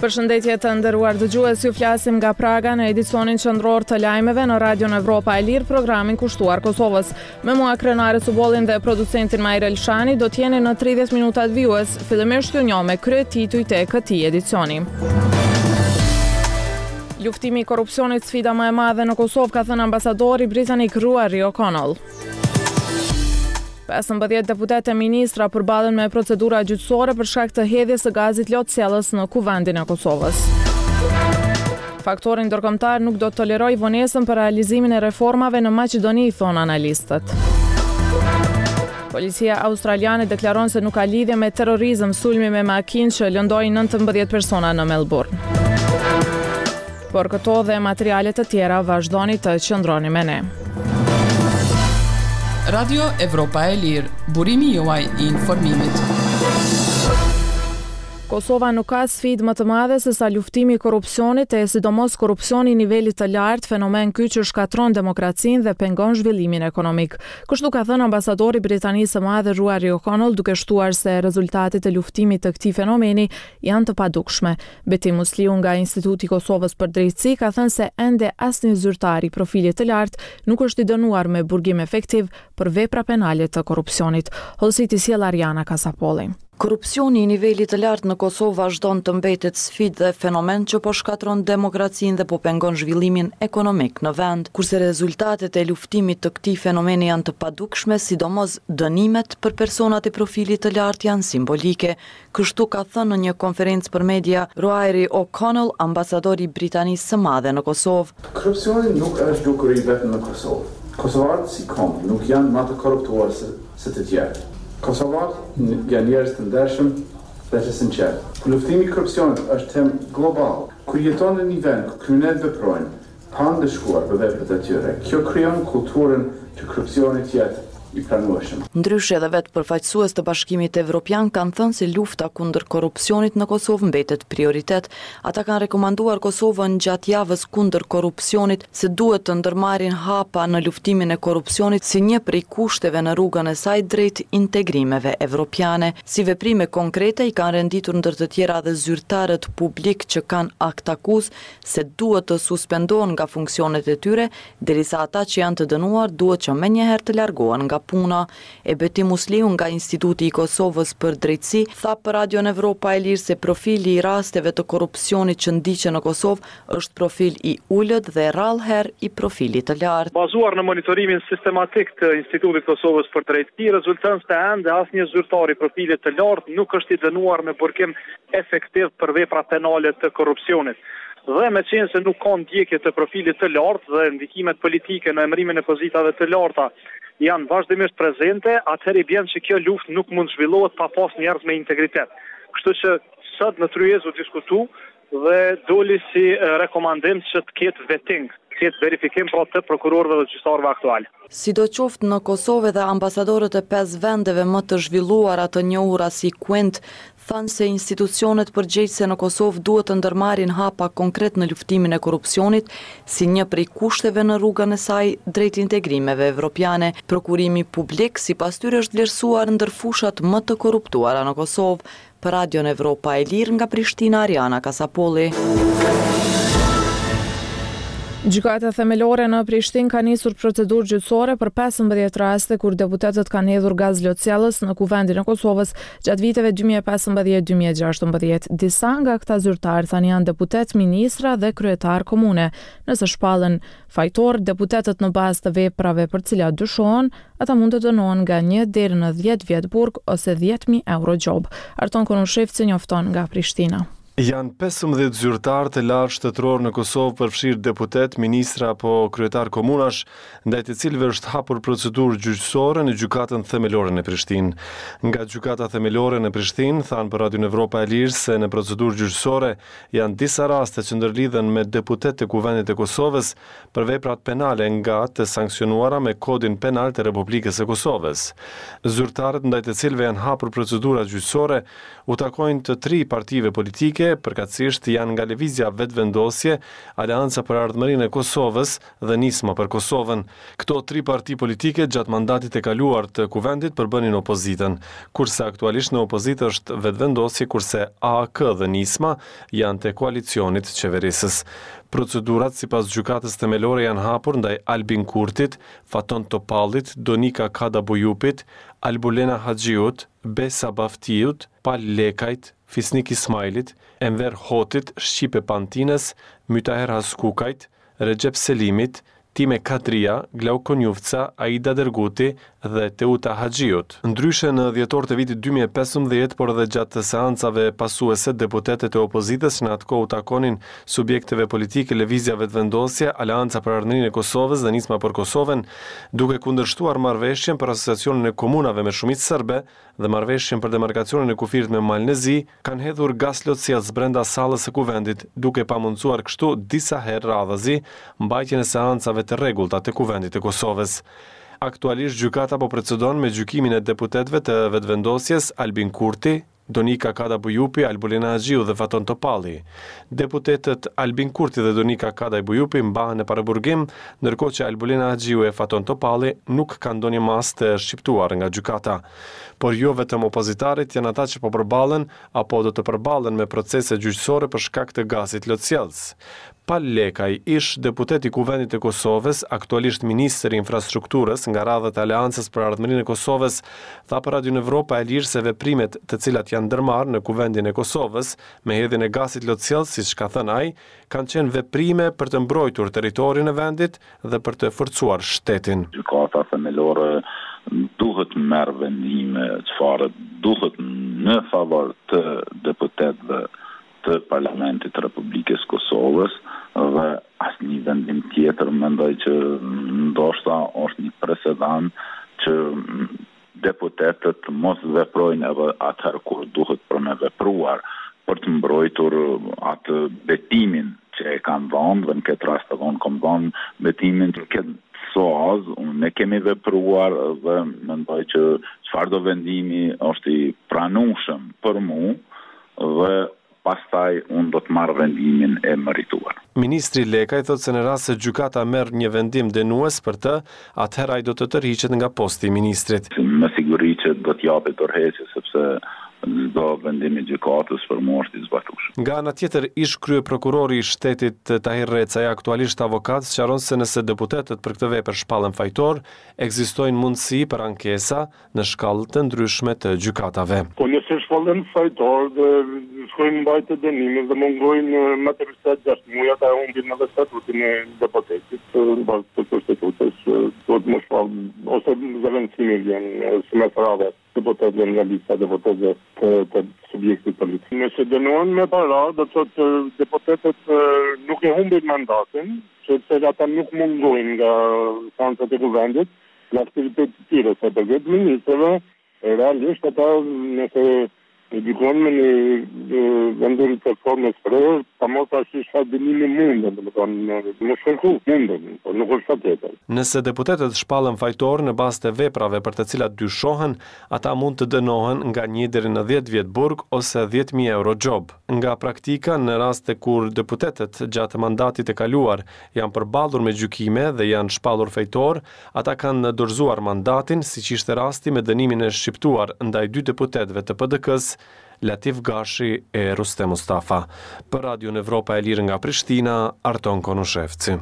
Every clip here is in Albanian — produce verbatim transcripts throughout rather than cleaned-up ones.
Përshëndetje të nderuar dëgjues, ju flasim nga Praga në edicionin qendror të lajmeve në Radion Evropa e Lirë, programin kushtuar Kosovës. Me mua Krenare Subollin dhe producentin Majrel Shani do t'jeni në tridhjetë minutat vijues. Fillimisht ju njoh me kryetituajt e këtij edicioni. Luftimi i korrupsionit sfida më e madhe në Kosovë, ka thënë ambasadori britanik Ruairi O'Connell. pesëmbëdhjetë deputetë e ministra përballen me procedura gjyqësore për shkak të hedhjes së gazit lotësiellës në kuvendin e Kosovës. Faktori ndërkombëtar nuk do të tolerojë vonesën për realizimin e reformave në Maqedoni, thonë analistët. Policia australiane deklaron se nuk ka lidhje me terrorizëm sulmi me makinë që lëndoi nëntëmbëdhjetë persona në Melbourne. Por këto dhe materiale të tjera vazhdoni të qëndroni me ne. Radio Evropa e Lirë, burimi juaj i informimit. Kosova nuk ka sfidë më të madhe se sa luftimi i korrupsionit e sidomos korrupsioni i nivelit të lartë, fenomen ky që shkatron demokracinë dhe pengon zhvillimin ekonomik. Kështu ka thënë ambasadori Britanisë së Madhe Ruairi O'Connell, duke shtuar se rezultatet e luftimit të këtij fenomeni janë të padukshme. Betim Musliu nga Instituti i Kosovës për Drejtësi ka thënë se ende asnjë zyrtar i profilit të lartë nuk është i dënuar me burgim efektiv për vepra penale të korrupsionit. Hollësiti sjell Ariana Kasapolli. Korrupsioni i nivelit të lartë në Kosovë vazhdon të mbetet sfidë dhe fenomen që po shkatron demokracinë dhe po pengon zhvillimin ekonomik në vend, kurse rezultatet e luftimit të këtij fenomeni janë të padukshme, sidomos dënimet për personat e profilit të lartë janë simbolike. Kështu ka thënë në një konferencë për media Ruairi O'Connell, ambasadori Britanisë së Madhe në Kosovë. Korrupsioni nuk është dukuri vetëm në Kosovë. Kosovarët si kom nuk janë më të korruptuar se, se të tjerë. Kosovarët janë njerëz të ndershëm dhe të sinqertë. Luftimi i korrupsionit është temë global. Kur jeton në një vend ku kriminalët veprojnë pa ndëshkuar për veprat e tyre, kjo krijon kulturën që korrupsioni të jetë i pranueshëm. Ndryshe edhe vetë përfaqësues të Bashkimit Evropian kanë thënë se lufta kundër korrupsionit në Kosovë mbetet prioritet. Ata kanë rekomanduar Kosovën gjatë javës kundër korrupsionit se duhet të ndërmarrin hapa në luftimin e korrupsionit si një prej kushteve në rrugën e saj drejt integrimeve evropiane. Si veprime konkrete i kanë renditur ndër të tjera dhe zyrtarët publik që kanë akt akuz se duhet të suspendohen nga funksionet e tyre, derisa ata që janë të dënuar duhet që menjëherë të largohen nga puna. E Betim Musliu nga Instituti i Kosovës për Drejtësi tha për Radion Evropa e Lirë se profili i rasteve të korrupsionit që ndiqen në Kosovë është profil i ulët dhe rrallëherë i profilit të lartë. Bazuar në monitorimin sistematik të Institutit të Kosovës për Drejtësi, rezulton se ende asnjë zyrtar i profilit të lartë nuk është i dënuar me burgim efektiv për vepra penale të korrupsionit. Dhe me qenë se nuk ka ndjekje të profilit të lartë dhe ndikimet politike në emërimin e pozitave të larta janë vazhdimisht prezente, atëherë i bën që kjo luftë nuk mund zhvillohet pa pas njerëz me integritet. Kështu që sot në tryezë u diskutu dhe doli si rekomandim që të ketë vetting, të ketë verifikim pra të prokurorëve dhe gjyqtarëve aktual. Sidoqoftë në Kosovë dhe ambasadorët e pesë vendeve më të zhvilluara të njohura si Quint thanë se institucionet përgjegjëse në Kosovë duhet të ndërmarrin hapa konkret në luftimin e korrupsionit si një prej kushteve në rrugën e saj drejt integrimeve evropiane. Prokurimi publik sipas tyre është vlerësuar ndër fushat më të korruptuara në Kosovë. Për Radion Evropa e Lirë nga Prishtina, Ariana Kasapolli. Gjykata themelore në Prishtinë ka nisur procedurë gjyqësore për pesëmbëdhjetë raste kur deputetët kanë hedhur gaz lotësiellës në kuvendin e Kosovës gjatë viteve dy mijë e pesëmbëdhjetë deri dy mijë e gjashtëmbëdhjetë. Disa nga këta zyrtarë tani janë deputet, ministra dhe kryetar komune. Nëse shpallen fajtor deputetët në bazë të veprave për të cilat dyshohen, ata mund të dënohen nga një deri në dhjetë vjet burg ose dhjetë mijë euro gjob. Arton Konushevci njofton nga Prishtina. Janë pesëmbëdhjetë zyrtarë të lartë shtetëror në Kosovë, përfshirë deputet, ministra apo kryetar komunash, ndaj të cilëve është hapur procedurë gjyqësore në gjykatën themelore në Prishtinë. Nga gjykata themelore në Prishtinë thanë për Radion Evropa e Lirë se në procedurë gjyqësore janë disa raste që ndërlidhen me deputet të kuvendit të Kosovës për veprat penale nga të sankcionuara me kodin penal të Republikës së Kosovës. Zyrtarët ndaj të cilëve janë hapur procedura gjyqësore u takojnë të tri partive politike politike, përkatësisht janë nga lëvizja Vetëvendosje, Aleanca për Ardhmërinë e Kosovës dhe Nisma për Kosovën. Këto tri parti politike gjatë mandatit e kaluar të kuvendit përbënin opozitën, kurse aktualisht në opozitë është Vetëvendosje, kurse A A K dhe Nisma janë të koalicionit qeverisës. Procedurat sipas gjykatës themelore janë hapur ndaj Albin Kurtit, Faton Topallit, Donika Kadabujupit, Albulena Haxhiut, Besa Baftiut, Pal Lekajt, Fisnik Ismailit, Enver Hotit, Shqipe Pantines, Mytaher Haskukajt, Recep Selimit, Time Kadria, Glaukon Jufca, Aida Derguti dhe Teuta Haxhiut. Ndryshe në dhjetor të vitit dy mijë e pesëmbëdhjetë, por edhe gjatë seancave pasuese, deputetët e opozitës në atë kohë u takonin subjekteve politike Lëvizja Vetëvendosje, Aleanca për Ardhmërinë e Kosovës dhe Nisma për Kosovën, duke kundërshtuar marrëveshjen për asociacionin e komunave me shumicë serbe dhe marrëveshjen për demarkacionin e kufirit me Malnezi, kanë hedhur gas lotësias brenda sallës së kuvendit, duke pamundsuar kështu disa herë radhazi mbajtjen e seancave të rregullta të kuvendit të Kosovës. Aktualisht gjykata po procedon me gjykimin e deputetëve të Vetëvendosjes Albin Kurti, Donika Kadabujupi, Albulena Haxhiu dhe Faton Topalli. Deputetët Albin Kurti dhe Donika Kadabujupi mbahen në paraburgim, ndërkohë që Albulena Haxhiu e Faton Topalli nuk kanë ndonjë mas të shqiptuar nga gjykata. Por jo vetëm opozitarit janë ata që po përballen apo do të përballen me procese gjyqësore për shkak të gazit lotësjellës. Pal Lekaj, ish deputet i kuvendit të Kosovës, aktualisht ministër i infrastrukturës nga radhët e Aleancës për Ardhmërinë e Kosovës, tha për Radio Evropa e Lirë se veprimet të cilat janë ndërmarrë në kuvendin e Kosovës me hedhjen e gazit lotësjellës, siç ka thënë ai, kanë qenë veprime për të mbrojtur territorin e vendit dhe për të forcuar shtetin. Gjykata themelore duhet merr vendime çfarë duhet në favor të deputetëve të Parlamentit të Republikës Kosovës dhe asnjë vendim tjetër mendoj që ndoshta është një precedent që deputetët mos veprojnë edhe atëherë kur duhet për me vepruar për të mbrojtur atë betimin që e kanë dhënë, dhe në këtë rast edhe unë kam dhënë betimin që këtë soaz, ne kemi vepruar dhe mendoj që çfarëdo vendimi është i pranueshëm për mua dhe pastaj unë do të marrë vendimin e merituar. Ministri Lekaj thotë se në rast se gjykata merr një vendim dënues për të, atëherë ai do të tërhiqet nga posti i ministrit. Me siguri që do të japet tërheqje sepse çdo vendim i gjykatës për mua është i zbatueshëm. Nga ana tjetër, ish kryeprokurori i shtetit Tahir Recaj, aktualisht avokat, sqaron se nëse deputetët për këtë vepër shpallen fajtor, ekzistojnë mundësi për ankesa në shkallë të ndryshme të gjykatave. Po nëse shpallen fajtor dhe shkojnë mbajtë dënimin dhe mungojnë më të rësat gjashtë muja ta humbin edhe statutin e deputetit në bazë të konstitutës, do të më shpallë ose zëvendësimi vjen si me prave deputetëve nga lista deputetëve të, të subjektit politik. Nëse dënohen me para, do të thotë deputetët nuk e humbin mandatin, sepse ata nuk mungojnë nga seancat e kuvendit, në aktivitet të tjera, se përket ministrave, realisht ata nëse edukon me një vendim të formës prerë, ta mos ashtë shka dënimi mundën, dhe më tonë, në shkërku mundën, por nuk është tjetër. Nëse deputetët shpallën fajtor në bazë të veprave për të cilat dyshohen, ata mund të dënohen nga një deri në dhjetë vjet burg ose dhjetë mijë euro gjob. Nga praktika, në raste kur deputetët gjatë mandatit e kaluar janë përballur me gjykime dhe janë shpallur fajtor, ata kanë dorëzuar mandatin, siç ishte rasti me dënimin e shqiptuar ndaj dy deputetëve të P D K-s, Latif Gashi e Rustem Mustafa. Për Radio Evropa e Lirë nga Prishtina, Arton Konushevci.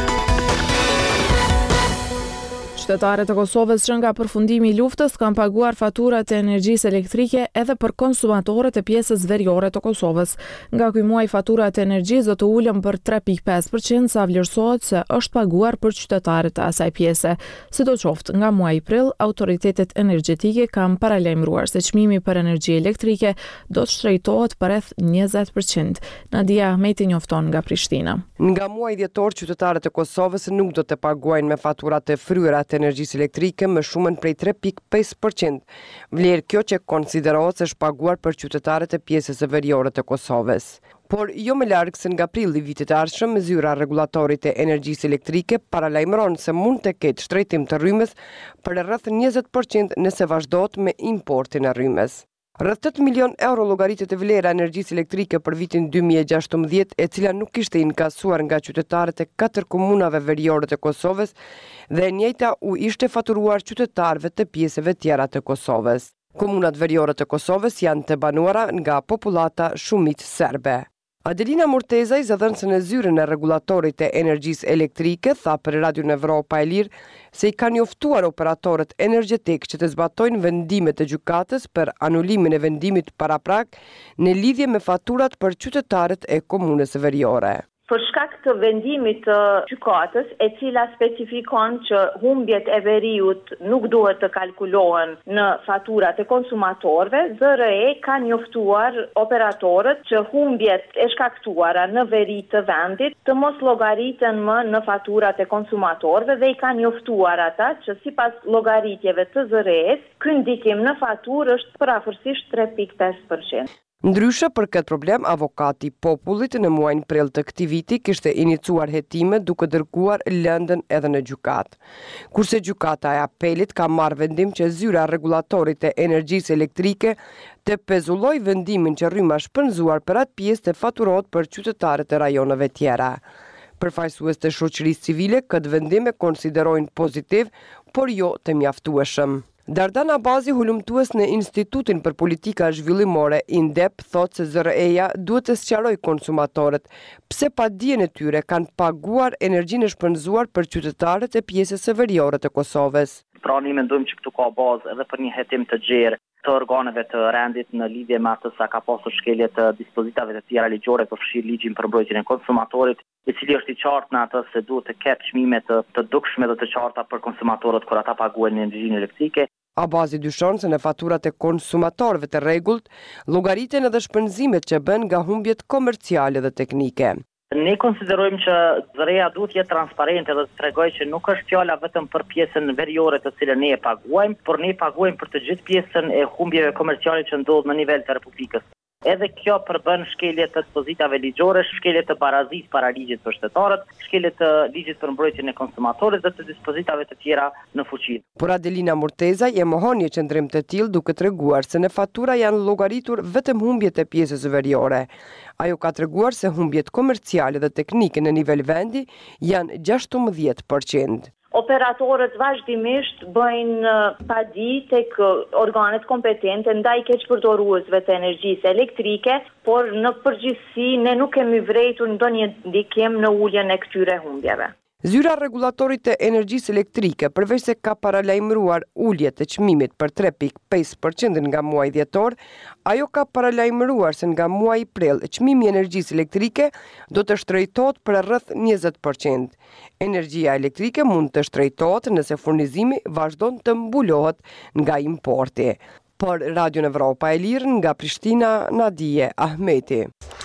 Qytetarët e Kosovës që nga përfundimi i luftës kanë paguar faturat e energjisë elektrike edhe për konsumatorët e pjesës veriore të Kosovës. Nga ky muaj faturat e energjisë do të ulën për tre pikë pesë përqind, sa vlerësohet se është paguar për qytetarët e asaj pjese. Sidoqoftë, nga muaji prill, autoritetet energjetike kanë paralajmëruar se çmimi për energji elektrike do të shtrejtohet për rreth njëzet përqind. Nadia Ahmeti njofton nga Prishtina. Nga muaji dhjetor, qytetarët e Kosovës nuk do të paguajnë me faturat e fryera të energjisë elektrike më shumën prej tre pikë pesë përqind. Vlerë kjo që konsiderohet se është paguar për qytetarët e pjesës së veriore të Kosovës. Por jo më larg se nga prilli vitit e ardhshëm, zyra rregullatorit e energjisë elektrike paralajmëron se mund të ketë shtrejtim të rrymës për rreth njëzet përqind nëse vazhdohet me importin e rrymës. Rreth tetë milion euro llogaritet e vlera energjisë elektrike për vitin dy mijë e gjashtëmbëdhjetë, e cila nuk kishte inkasuar nga qytetarët e katër komunave veriore të Kosovës dhe e njëjta u ishte faturuar qytetarëve të pjesëve tjera të Kosovës. Komunat veriore të Kosovës janë të banuara nga popullata shumicë serbe. Adelina Murtezaj, zëdhënëse në zyrën e rregullatorit e energjisë elektrike, tha për Radion Evropa e Lirë se i kanë njoftuar operatorët energjetik që të zbatojnë vendimet e gjykatës për anulimin e vendimit paraprak në lidhje me faturat për qytetarët e komunës veriore. Për shkak të vendimit të gjykatës, e cila specifikon që humbjet e veriut nuk duhet të kalkulohen në faturat e konsumatorëve, Z R E ka njoftuar operatorët që humbjet e shkaktuara në veri të vendit të mos llogariten më në faturat e konsumatorëve dhe i ka njoftuar ata që sipas llogaritjeve të Z R E-s, ky ndikim në faturë është përafërsisht tre pikë pesë përqind. Ndryshe për këtë problem, avokati i popullit në muajin prill të këtij viti kishte iniciuar hetime duke dërguar lëndën edhe në gjykatë. Kurse gjykata e apelit ka marrë vendim që zyra rregullatorit e energjisë elektrike të pezulloj vendimin që rryma shpenzuar për atë pjesë të faturohet për qytetarët e rajoneve tjera. Përfaqësues të shoqërisë civile këtë vendim e konsiderojnë pozitiv, por jo të mjaftueshëm. Dardan Abazi, hulumtues në Institutin për Politika Zhvillimore INDEP, thotë se Z R E-ja duhet të sqarojë konsumatorët pse pa dijen e tyre kanë paguar energjinë e shpenzuar për qytetarët e pjesës së veriore të Kosovës. Pra ne mendojmë që këtu ka bazë edhe për një hetim të gjerë të organeve të rendit në lidhje me atë sa ka pasur shkelje të dispozitave të tjera ligjore përfshirë ligjin për mbrojtjen e konsumatorit, i cili është i qartë në atë se duhet të ketë çmime të, të dukshme dhe të qarta për konsumatorët kur ata paguajnë energjinë elektrike. Abazi dyshon se në faturat e konsumatorëve të rregullt llogariten edhe shpenzimet që bën nga humbjet komerciale dhe teknike. Ne konsiderojmë që Z R E-ja duhet jetë transparente dhe të tregojë që nuk është fjala vetëm për pjesën veriore të cilën ne e paguajmë, por ne paguajmë për të gjithë pjesën e humbjeve komerciale që ndodh në nivel të Republikës. Edhe kjo përbën shkelje të dispozitave ligjore, shkelje të barazisë para ligjit për shtetarët, shkelje të ligjit për mbrojtjen e konsumatorit dhe të dispozitave të tjera në fuqi. Por Adelina Murtezaj e mohon një qendrim të tillë duke treguar se në fatura janë llogaritur vetëm humbjet e pjesës veriore. Ajo ka treguar se humbjet komerciale dhe teknike në nivel vendi janë gjashtëmbëdhjetë përqind. Operatorët vazhdimisht bëjnë padi tek organet kompetente ndaj keqpërdoruesve të energjisë elektrike, por në përgjithësi ne nuk kemi vërejtur ndonjë ndikim në uljen e këtyre humbjeve. Zyra rregullatorit të energjisë elektrike, përveç se ka paralajmëruar ulje të çmimit për tre pikë pesë përqind nga muaji dhjetor, ajo ka paralajmëruar se nga muaji prill çmimi i energjisë elektrike do të shtrejtohet për rreth njëzet përqind. Energjia elektrike mund të shtrejtohet nëse furnizimi vazhdon të mbulohet nga importi. Për Radion Evropa e Lirë nga Prishtina, Nadije Ahmeti.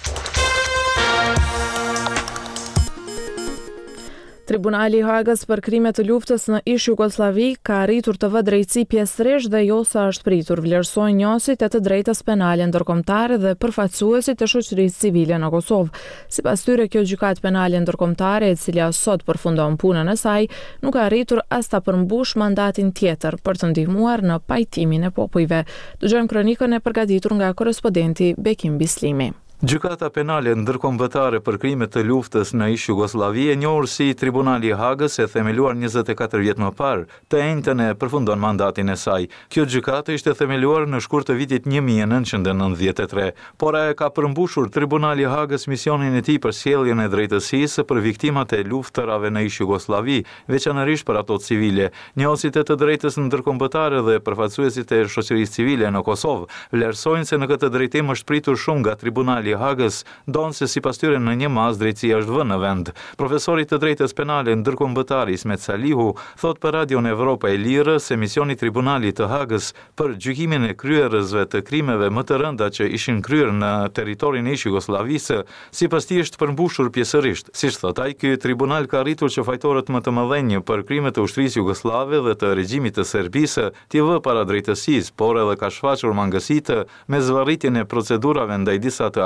Tribunali i Hagës për krimet të luftës në ish Jugosllavi ka arritur të vë drejtësi pjesërisht dhe jo sa është pritur, vlerësojnë njësit e të drejtës penale ndërkombëtare dhe përfaqësuesit të shoqërisë civile në Kosovë. Sipas tyre, kjo gjykatë penale ndërkombëtare, e cila sot përfundon punën e saj, nuk ka arritur as ta përmbush mandatin tjetër për të ndihmuar në pajtimin e popujve. Dëgjojmë kronikën e përgatitur nga korrespondenti Bekim Bislimi. Gjykata penale ndërkombëtare për krimet të luftës në ish Jugosllavi, e njohur si Tribunali i Hagës, e themeluar njëzet e katër vjet më parë, të enjtën e përfundon mandatin e saj. Kjo gjykatë ishte themeluar në shkurt të vitit një mijë e nëntëqind e nëntëdhjetë e tre, por e ka përmbushur Tribunali i Hagës misionin e tij për sjelljen e drejtësisë për viktimat e luftërave në ish Jugosllavi, veçanërisht për ato civile. Njohësit e të drejtës ndërkombëtare dhe përfaqësuesit e shoqërisë civile në Kosovë vlerësojnë se në këtë drejtim është pritur shumë nga Tribunali i Hagës, donë se sipas tyre në një mas drejtësia është vënë në vend. Profesori të drejtës penale ndërkombëtare Ismet Salihu thot për Radion Evropa e Lirë se misioni Tribunalit të Hagës për gjykimin e kryerësve të krimeve më të rënda që ishin kryer në territorin e ish Jugosllavisë, sipas tij është përmbushur pjesërisht. Siç thot ai, ky tribunal ka arritur që fajtorët më të mëdhenj për krimet të ushtrisë jugoslave dhe të regjimit të Serbisë t'i vë para drejtësisë, por edhe ka shfaqur mangësitë me zvarritjen e procedurave ndaj disa të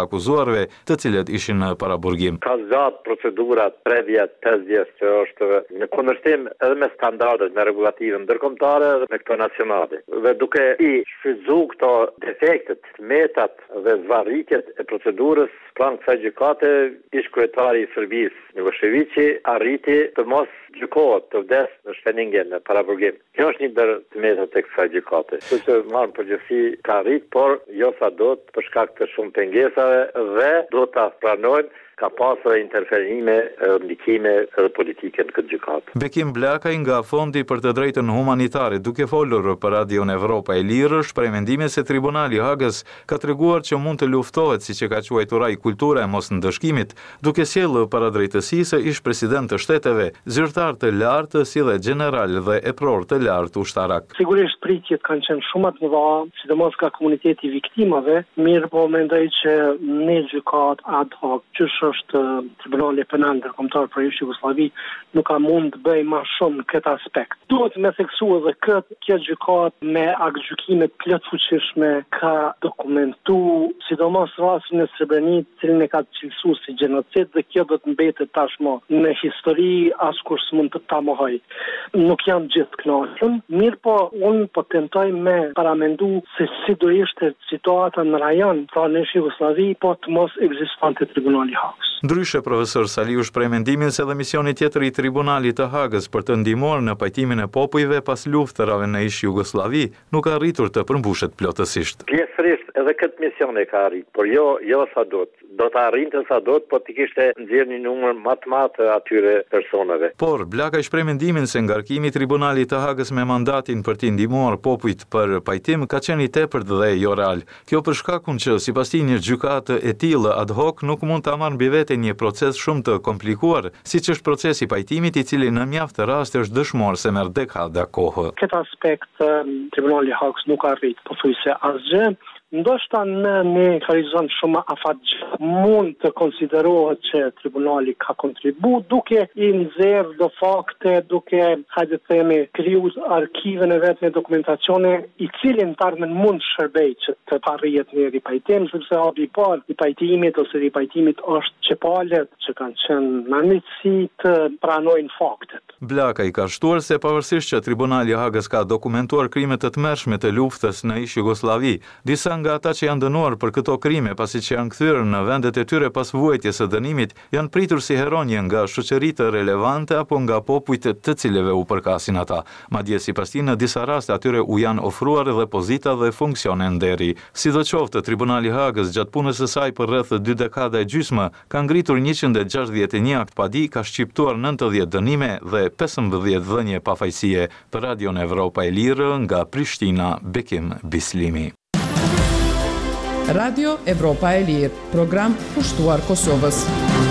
akuzuarve, të cilët ishin në paraburgim. Ka zgjat procedurat tre vjet, pesë vjet që është në kundërshtim edhe me standardet, me regulativën ndërkombëtare dhe me këto nacionale. Dhe duke i shfrytzuar këto defektet, metat dhe zvarritjet e procedurës pranë kësaj gjykate, ish kryetari i Serbisë, Miloševići, arriti të mos gjykohet të vdes në Shpeningen në paraburgim. Kjo është një ndër të metat e kësaj gjykate. Kështu që marrën përgjithësi ka arrit, por jo sa do të për shkak të shumë pengesave dhe do ta pranojnë ka pasur interferime, ndikime edhe politike në këtë gjykatë. Bekim Blakaj nga Fondi për të drejtën humanitare, duke folur për Radion Evropa e Lirë, shpreh mendimin se Tribunali i Hagës ka treguar që mund të luftohet, siç e ka quajtur ai, kultura e mosndëshkimit, duke sjellë para drejtësisë ish president të shteteve, zyrtar të lartë si dhe general dhe epror të lartë ushtarak. Sigurisht pritjet kanë qenë shumë të mëdha, sidomos ka komuniteti i viktimave, mirë po mendoj që në gjykat ad hoc, që është Tribunali Penal Ndërkombëtar për Ish Jugosllavi, nuk ka mund të bëj më shumë në këtë aspekt. Duhet me theksu edhe këtë, kjo gjykat me aktgjykime të plot fuqishme ka dokumentu, sidomos rastin e Srebrenicës, cilin e ka cilësuar si gjenocid, dhe kjo do të mbetet tashmë në histori, askush s'mund të ta mohoj. Nuk jam gjithë kënaqur, mirë po unë po tentoj me paramendu se si do ishte situata në rajon, pra në Ish Jugosllavi, po të mos ekzistonte Tribunali i Hagës. Ndryshe, profesor Saliu shpreh mendimin se dhe misioni tjetër i Tribunalit të Hagës për të ndihmuar në pajtimin e popujve pas luftërave në Ish Jugosllavi nuk ka arritur të përmbushet plotësisht. Pjesërisht edhe këtë mision e ka arrit, por jo jo sa do të. Do të arrinte sa do të, po të kishte nxjerrë një numër më të madh të atyre personave. Por Blakaj shpreh mendimin se ngarkimi i Tribunalit të Hagës me mandatin për të ndihmuar popujt për pajtim ka qenë i tepërt dhe jo real. Kjo për shkakun që sipas tij një gjykatë e tillë ad hoc nuk mund ta marrë mbi vete një proces shumë të komplikuar, siç është procesi i pajtimit, i cili në mjaft raste është dëshmor se merr dekada kohë. Këtë aspekt Tribunali i Hagës nuk arrit pothuajse asgjë. Ndoshta në një horizont shumë afatgjat mund të konsiderohet që tribunali ka kontribu duke i nxjerrë do fakte, duke hajde të themi krijuar arkivën e vet me dokumentacione i cilin tarmen mund shërbej që të arrihet një ripajtim, sepse hapi i parë i pajtimit ose ripajtimit është që palët që kanë qenë në nënitësi të pranojnë faktet. Blakaj ka shtuar se pavarësisht që Tribunali i Hagës ka dokumentuar krime të tmerrshme të luftës në Ish Jugosllavi, disa nga ata që janë dënuar për këto krime pasi që janë kthyer në vendet e tyre pas vuajtjes së dënimit, janë pritur si heronje nga shoqëritë relevante apo nga popujt të cilëve u përkasin ata. Madje sipas tij në disa raste atyre u janë ofruar edhe pozita dhe funksione nderi. Sidoqoftë, Tribunali i Hagës gjatë punës së saj për rreth dy dekada e gjysmë ka ngritur njëqind e gjashtëdhjetë e një akt padi, ka shqiptuar nëntëdhjetë dënime dhe pesëmbëdhjetë dhënie pafajësie. Për Radion Evropa e Lirë nga Prishtina, Bekim Bislimi. Radio Evropa e Lirë, program pushtuar Kosovës.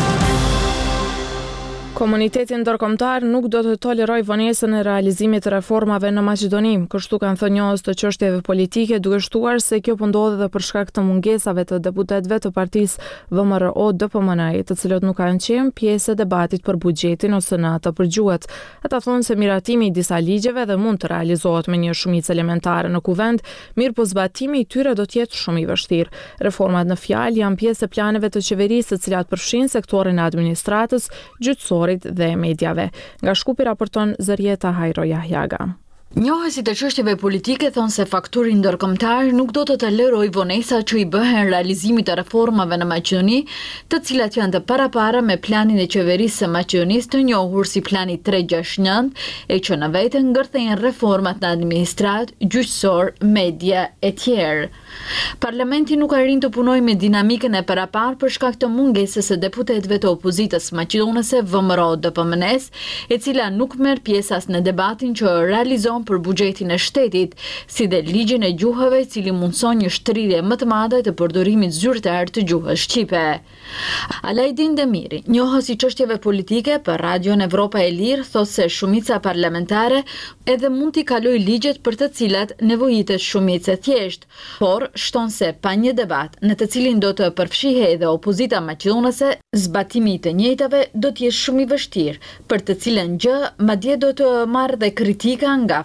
Komuniteti ndërkombëtar nuk do të toleroj vonesën e realizimit të reformave në Maqedoni, kështu kanë thënë njohës të çështjeve politike, duke shtuar se kjo po ndodhi edhe për shkak të mungesave të deputetëve të partisë V M R O D P M N, të cilët nuk kanë qenë pjesë e debatit për buxhetin ose në atë për gjuhët. Ata thonë se miratimi i disa ligjeve dhe mund të realizohet me një shumicë elementare në kuvend, mirë po zbatimi i tyre do të jetë shumë i vështirë. Reformat në fjalë janë pjesë e planeve të qeverisë, të cilat përfshin sektorin e administratës, gjyqësor dhe mediave. Nga Shkupi raporton Zërieta Hajro Jahjaga. Njohësit e çështjeve politike thonë se fakturi ndërkombëtar nuk do të tolerojë vonesa që i bëhen realizimit të reformave në Maqedoni, të cilat janë të parapara me planin e qeverisë së Maqedonisë të njohur si plani tre gjashtëdhjetë nëntë, e që në vete ngërthejnë reformat në administrat, gjyqësor, media e tjerë. Parlamenti nuk arrin të punojë me dinamikën e parapar për shkak të mungesës së deputetëve të opozitës maqedonese V M R O D P M N-s, e cila nuk merr pjesë as në debatin që realizon për buxhetin e shtetit, si dhe ligjin e gjuhëve, i cili mundson një shtrirje më të madhe të përdorimit zyrtar të gjuhës shqipe. Alajdin Demiri, njohës i çështjeve politike për Radion Evropa e Lirë, thotë se shumica parlamentare edhe mund t'i kalojë ligjet për të cilat nevojitet shumicë e thjeshtë, por shton se pa një debat në të cilin do të përfshihej edhe opozita maqedonese, zbatimi i të njëjtave do të jetë shumë i vështirë, për të cilën gjë madje do të marrë dhe kritika nga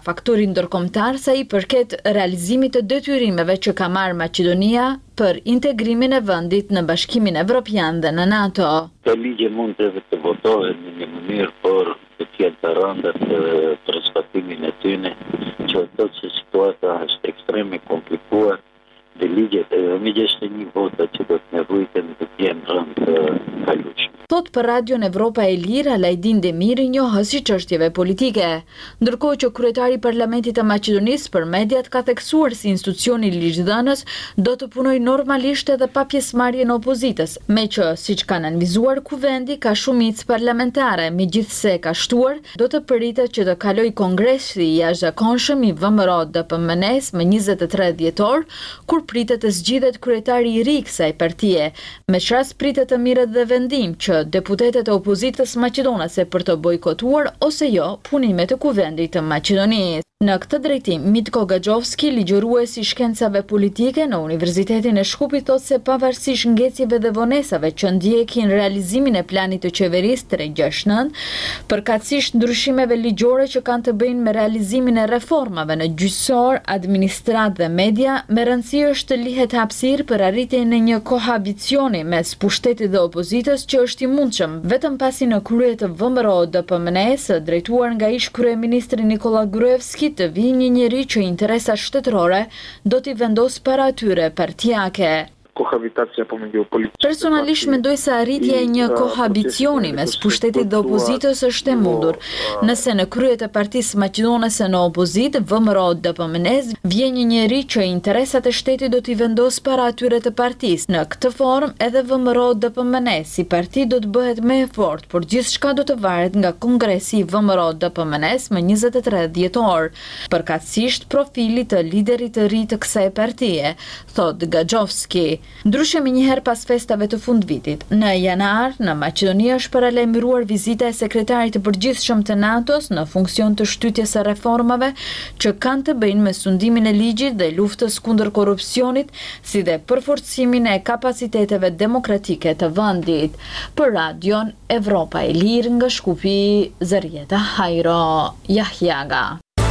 faktori ndërkombëtar sa i përket realizimit të detyrimeve që ka marrë Maqedonia për integrimin e vendit në Bashkimin Evropian dhe në NATO. Kjo ligje mund të të votohet në një mënyrë, por të tjetë të rënda të transportimin e tyne, që të që situata është ekstreme komplikuar, dhe ligjet e një gjeshtë një vota që do të nevojten të tjenë rëndë të kalushme. Thot për Radion Evropa e Lirë Alajdin Demiri, njohës i çështjeve politike. Ndërkohë që kryetari i Parlamentit të Maqedonisë për mediat ka theksuar si institucioni ligjdhënës do të punojë normalisht edhe pa pjesëmarrjen e opozitës, me që siç kanë analizuar kuvendi ka shumicë parlamentare, megjithse ka shtuar do të pritet që të kalojë kongresi i jashtëzakonshëm i V M R O D P M N-s më njëzet e tre dhjetor, kur pritet të zgjidhet kryetari i ri i kësaj partie, me çfarë pritet të mirët dhe vendim që deputetët e opozitës maqedonase për të bojkotuar ose jo punimet e kuvendit të Maqedonisë. Në këtë drejtim, Mitko Gaxhovski, ligjërues i shkencave politike në Universitetin e Shkupit, thotë se pavarësisht ngecjeve dhe vonesave që ndjekin realizimin e planit të qeverisë tre gjashtë nëntë, përkatësisht ndryshimeve ligjore që kanë të bëjnë me realizimin e reformave në gjyqësor, administratë dhe media, me rëndësi është të lihet hapësirë për arritjen e një kohabitacioni mes pushtetit dhe opozitës që është i mundshëm, vetëm pasi në krye të V M R O D P M N-s, drejtuar nga ish kryeministri Nikola Gruevski, të vijë një njeri që interesa shtetërore do t'i vendos para atyre partijake. Kohabitacja pomiędzy polityką. Personalisht mendoj se arritja e një kohabitacioni mes pushtetit dhe opozitës është e mundur. Nëse në krye të Partisë Maqedonase në opozitë, V M R O D P M N-s, vjen një njeri që interesat e shtetit do t'i vendos para atyre të partisë. Në këtë formë, edhe V M R O D P M N-s si parti do të bëhet me efort, por gjithçka do të varet nga kongresi i V M R O D P M N-s më njëzet e tre dhjetor, përkatësisht profilit të liderit të ri të kësaj partie, thot Gaxhovski. Ndryshe me njëherë pas festave të fundvitit, në janar, në Maqedoni është paralajmëruar vizita e sekretarit të përgjithshëm të NATO-s në funksion të shtytjes së reformave që kanë të bëjnë me sundimin e ligjit dhe luftës kundër korrupsionit, si dhe përforcimin e kapaciteteve demokratike të vendit. Për Radion Evropa e Lirë nga Shkupi, Zarieta Hajro Jahjaga.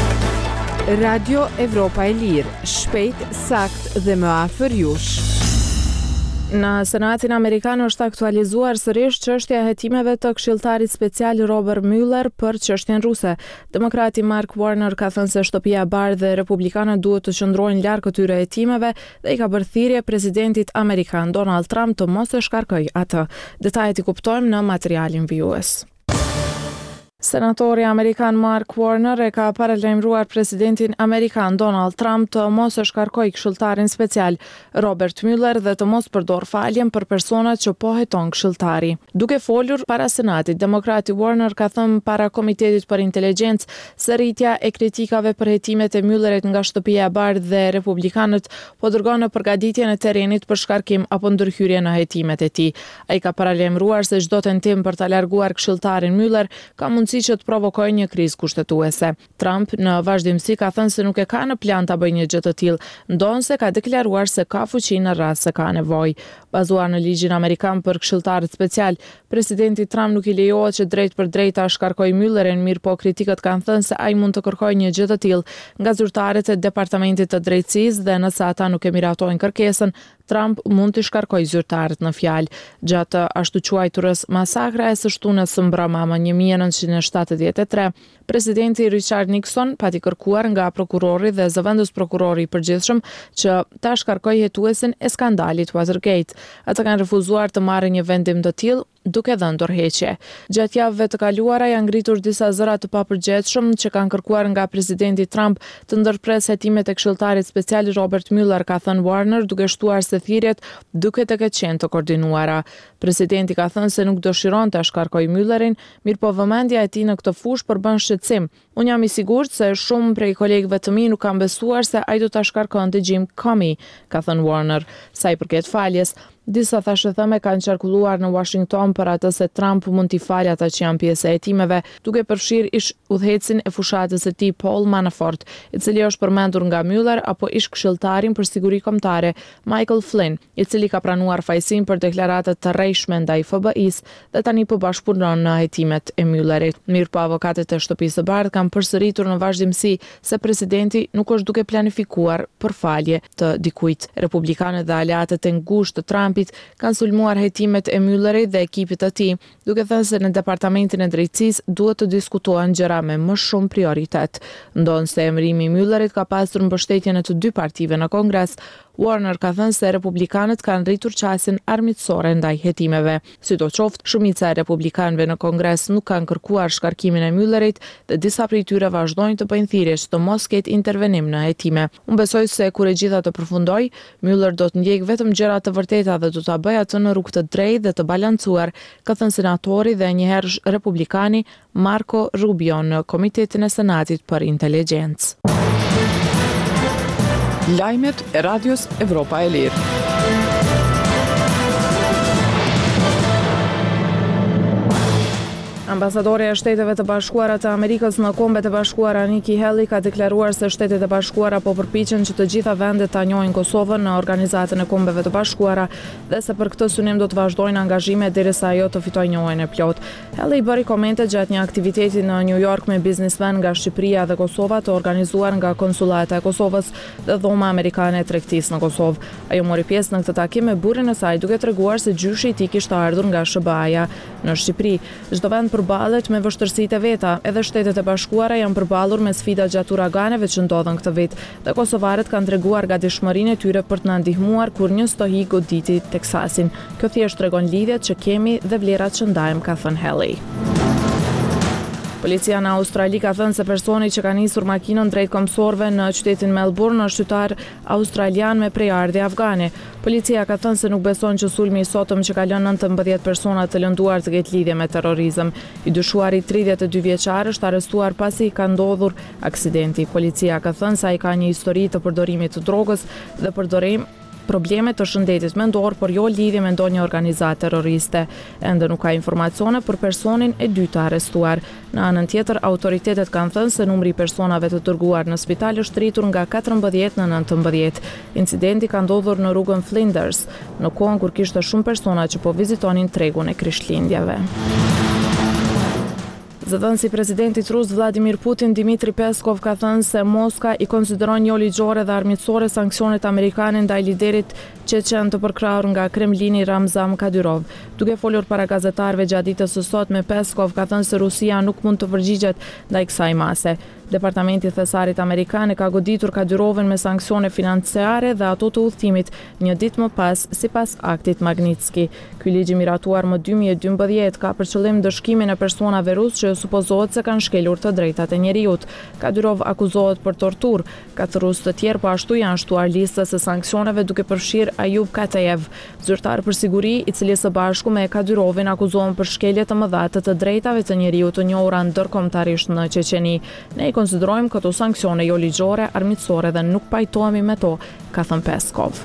Radio Evropa e Lirë, shpejt, sakt dhe më afër jush. Në Senatin Amerikan është aktualizuar sërish çështja e hetimeve të këshilltarit special Robert Mueller për çështjen ruse. Demokrati Mark Warner ka thënë se shtëpia e bardhë dhe republikanët duhet të qëndrojnë larg këtyre hetimeve dhe i ka bërë thirrje presidentit amerikan Donald Trump të mos e shkarkojë atë. Detajet i kuptojmë në materialin vijues. Senatori Amerikan Mark Warner e ka paralajmëruar presidentin Amerikan Donald Trump të mos e shkarkojë këshilltarin special Robert Mueller dhe të mos përdor faljen për personat që po heton këshilltari. Duke folur para Senatit, demokrati Warner ka thënë para Komitetit për Inteligjencë se rritja e kritikave për hetimet e Muellerit nga shtëpia e bardhë dhe republikanët po dërgon në përgatitjen e terrenit për shkarkim apo ndërhyrje në hetimet e tij. Ai ka paralajmëruar se çdo tentim për ta larguar këshilltarin Mueller ka mundësi që të provokojë një krizë kushtetuese. Trump në vazhdimsi ka thënë se nuk e ka në plan ta bëjë një gjë të tillë, ndonse ka deklaruar se ka fuqi në rast se ka nevojë. Bazuar në ligjin amerikan për këshilltarët special, presidenti Trump nuk i lejohet që drejt për drejt ta shkarkojë Muellerin, mirë po kritikët kanë thënë se ai mund të kërkojë një gjë të tillë nga zyrtarët e Departamentit të Drejtësisë dhe nëse ata nuk e miratojnë kërkesën, Trump mund të shkarkojë zyrtarët në fjalë. Gjatë ashtu quajturës masakra e së shtunës së mbrëma më një mijë e nëntëqind e shtatëdhjetë e tre, presidenti Richard Nixon pati kërkuar nga prokurori dhe zëvendës prokurori i përgjithshëm që ta shkarkojë hetuesin e skandalit Watergate. Ata kanë refuzuar të marrë një vendim të tillë, duke dhënë dorëheqje. Gjatë javëve të kaluara janë ngritur disa zëra të papërgjegjshëm që kanë kërkuar nga presidenti Trump të ndërpres hetimet e këshilltarit special Robert Mueller, ka thënë Warner, duke shtuar se thirrjet duke të ketë qenë të koordinuara. Presidenti ka thënë se nuk dëshiron të shkarkojë Muellerin, mirë po vëmendja e tij në këtë fushë përbën shqetësim. Unë jam i sigurt se shumë prej kolegëve të mi nuk kanë besuar se ai do ta shkarkonte Jim Comey, ka thënë Warner. Sa i përket faljes, Disa thashëthëme kanë qarkulluar në Washington për atë se Trump mund t'i falë ata që janë pjesë e hetimeve, duke përfshirë ish udhëhecin e fushatës së tij Paul Manafort, i cili është përmendur nga Mueller, apo ish këshilltarin për siguri kombëtare Michael Flynn, i cili ka pranuar fajsin për deklaratat të rrejshme ndaj F B I-s dhe tani po bashkëpunon në hetimet e Muellerit. Mirëpo avokatët e Shtëpisë së Bardhë kanë përsëritur në vazhdimsi se presidenti nuk është duke planifikuar përfalje të dikujt. Republikanët dhe aleatët e ngushtë të Trump kanë sulmuar hetimet e Muellerit dhe ekipit të tij, duke thënë se në Departamentin e Drejtësisë duhet të diskutohen gjëra me më shumë prioritet. Ndonse emërimi i Muellerit ka pasur mbështetjen e të dy partive në Kongres, Warner ka thënë se republikanët kanë rritur qasjen armiqësore ndaj hetimeve. Sidoqoftë, shumica e republikanëve në Kongres nuk kanë kërkuar shkarkimin e Muellerit dhe disa prej tyre vazhdojnë të bëjnë thirrje të mos ketë intervenim në hetime. Unë besoj se kur e gjitha të përfundoj, Mueller do të ndjek vetëm gjëra të vërteta dhe do ta bëjë atë në rrugë të drejtë dhe të balancuar, ka thënë senatori dhe njëherë republikani Marco Rubio në Komitetin e Senatit për Inteligjencë. Lajmet e Radios Evropa e Lirë. Ambasadori e Shteteve të Bashkuara të Amerikës në Kombet e Bashkuara Nikki Haley ka deklaruar se Shtetet e Bashkuara po përpiqen që të gjitha vendet ta njohin Kosovën në Organizatën e Kombeve të Bashkuara dhe se për këtë synim do të vazhdojnë angazhime derisa ajo të fitojë njohjen e plot. Haley bëri komente gjatë një aktiviteti në New York me biznesmen nga Shqipëria dhe Kosova të organizuar nga Konsulata e Kosovës dhe Dhoma Amerikane e Tregtisë në Kosovë. Ajo mori pjesë në këtë takim me burrin e saj duke treguar se gjyshi i tij kishte ardhur nga S B A-ja në Shqipëri. Çdo vend përballet me vështirësitë e veta, edhe Shtetet e Bashkuara janë përballur me sfida gjatë uraganeve që ndodhen këtë vit, dhe kosovarët kanë treguar gatishmërinë e tyre për të na ndihmuar kur një stohi goditi Teksasin. Kjo thjesht tregon lidhjet që kemi dhe vlerat që ndajmë, ka thënë Haley. Policia në Australi ka thënë se personi që ka nisur makinën drejt komsorëve në qytetin Melbourne është qytetar australian me prejardhje afgane. Policia ka thënë se nuk beson që sulmi i sotëm që ka lënë nëntëmbëdhjetë persona të lënduar të ketë lidhje me terrorizëm. I dyshuari tridhjetë e dy vjeçar është arrestuar pasi ka ndodhur aksidenti. Policia ka thënë se ai ka një histori të përdorimit të drogës dhe përdorim probleme të shëndetit mendor, por jo lidhje me ndonjë organizatë terroriste. Ende nuk ka informacione për personin e dytë të arrestuar. Në anën tjetër, autoritetet kanë thënë se numri i personave të dërguar në spital është rritur nga katërmbëdhjetë në nëntëmbëdhjetë. Incidenti ka ndodhur në rrugën Flinders, në kohën kur kishte shumë persona që po vizitonin tregun e Krishtlindjeve. Zëdhënësi i presidentit rus Vladimir Putin, Dmitri Peskov, ka thënë se Moska i konsideron jo ligjore dhe armiqësore sanksionet amerikane ndaj liderit çeçen të përkrahur nga Kremlini Ramzan Kadyrov. Duke folur para gazetarëve gjatë ditës së sotme, Peskov ka thënë se Rusia nuk mund të përgjigjet ndaj kësaj mase. Departamenti i Thesarit Amerikan ka goditur Kadyrovën me sanksione financiare dhe ato të udhëtimit një ditë më pas, sipas aktit Magnitski. Ky ligj i miratuar më dy mijë e dymbëdhjetë ka për qëllim dëshkimin e personave rusë që supozohet se kanë shkelur të drejtat e njerëzit. Kadyrov akuzohet për torturë. Katër rusë të tjerë po ashtu janë shtuar listës së sanksioneve, duke përfshirë Ayub Katayev, zyrtar për siguri, i cili së bashku me Kadyrovin akuzohen për shkelje të mëdha të të drejtave të njerëzit të njohura ndërkombëtarisht në Çeçeni. Ne konsiderojmë këto sanksione jo ligjore, armiqësore dhe nuk pajtohemi me to, ka thënë Peskov.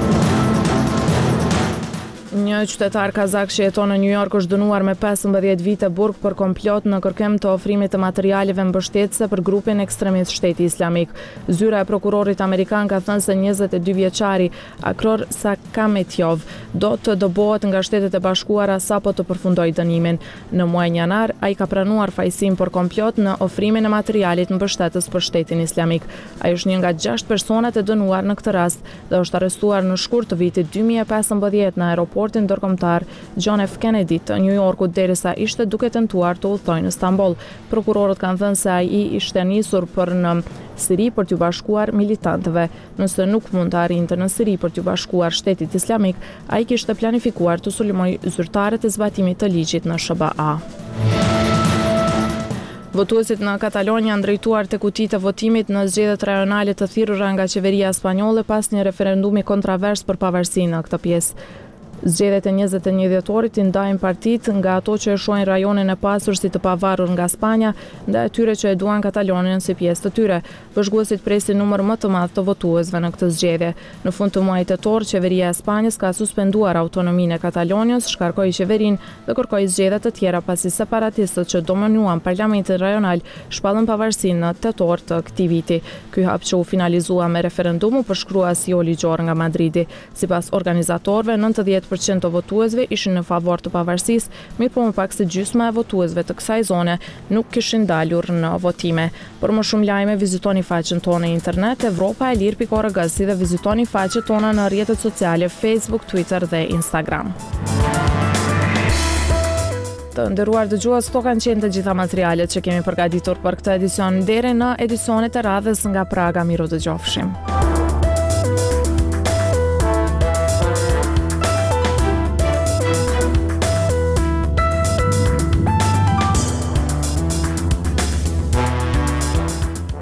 Një qytetar kazak që jeton në New York është dënuar me pesëmbëdhjetë vite burg për komplot në kërkim të ofrimit të materialeve mbështetëse për grupin ekstremist Shteti Islamik. Zyra e prokurorit amerikan ka thënë se njëzet e dy vjeçari Akror Sakametjov do të dobohet nga Shtetet e Bashkuara sapo të përfundojë dënimin. Në muajin janar, ai ka pranuar fajsim për komplot në ofrimin e materialit mbështetës për Shtetin Islamik. Ai është një nga gjashtë personat e dënuar në këtë rast dhe është arrestuar në shkurt të vitit dy mijë e pesëmbëdhjetë në aeroport portin ndërkombëtar John F. Kennedy të New Yorkut derisa ishte duke tentuar të udhtojë në Stamboll. Prokurorët kanë thënë se ai ishte nisur për në Siri për t'u bashkuar militantëve. Nëse nuk mund të arrinte në Siri për t'u bashkuar Shtetit Islamik, ai kishte planifikuar të sulmojë zyrtarët e zbatimit të ligjit në S B A. Votuesit në Katalonjë janë drejtuar tek kutitë e votimit në zgjedhjet rajonale të thirrura nga qeveria spanjolle pas një referendumi kontrovers për pavarësinë në këtë pjesë. Zgjedhjet e njëzet e një dhjetorit i ndajnë partitë nga ato që e shohin rajonin e pasur si të pavarur nga Spanja dhe atyre që e duan Katalonian si pjesë të tyre. Bashkuesit presin numër më të madh të votuesve në këtë zgjedhje. Në fund të muajit tetor, qeveria e Spanjës ka suspenduar autonominë e Katalonios, shkarkoi qeverinë dhe kërkoi zgjedhje të tjera pasi separatistët që dominuan parlamentin rajonal shpallën pavarësinë në tetor të këtij viti. Ky hap që u finalizua me referendum u përshkrua si jo ligjor nga Madridi. Sipas organizatorëve, nëntëdhjetë përqind të votuesve ishin në favor të pavarësisë, mirë po më pak se gjysma e votuesve të kësaj zone nuk kishin dalur në votime. Për më shumë lajme, vizitoni faqen tonë në internet evropa e lirë pikë org si dhe vizitoni faqet tona në rrjetet sociale Facebook, Twitter dhe Instagram. Të nderuar dëgjues, këto kanë qenë të gjitha materialet që kemi përgatitur për këtë edicion. Deri në edicionet e radhës nga Praga, miru dëgjofshim.